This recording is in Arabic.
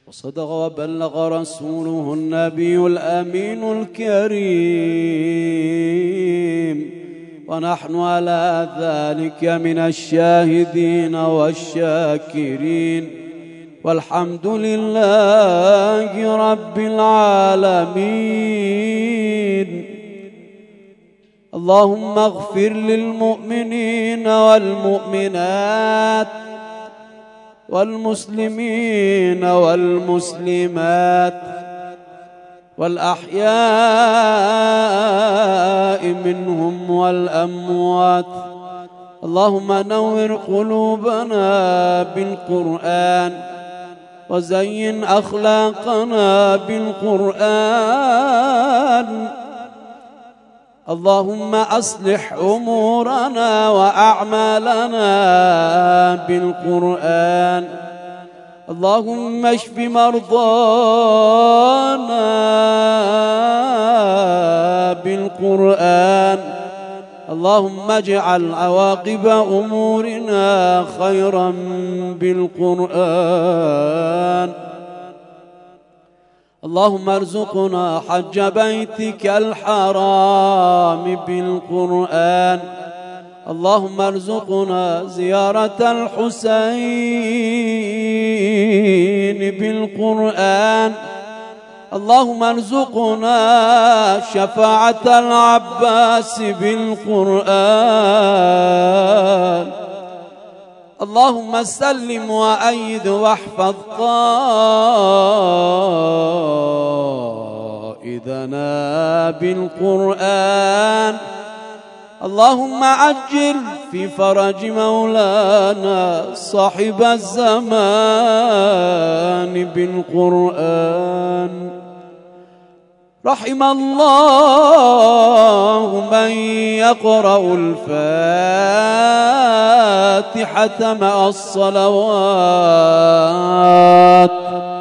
وصدق وبلغ رسوله النبي الأمين الكريم، ونحن على ذلك من الشاهدين والشاكرين، والحمد لله رب العالمين. اللهم اغفر للمؤمنين والمؤمنات والمسلمين والمسلمات والأحياء منهم والأموات. اللهم نور قلوبنا بالقرآن، وزين أخلاقنا بالقرآن. اللهم أصلح أمورنا وأعمالنا بالقرآن. اللهم اشف مرضانا بالقرآن. اللهم اجعل عواقب أمورنا خيرا بالقرآن. اللهم ارزقنا حج بيتك الحرام بالقرآن. اللهم ارزقنا زيارة الحسين بالقرآن. اللهم ارزقنا شفاعة العباس بالقرآن. اللهم سلم وأيد واحفظ قائدنا بالقرآن. اللهم عجل في فرج مولانا صاحب الزمان بالقرآن. رحم الله من يقرأ الفاتحة مع الصلوات.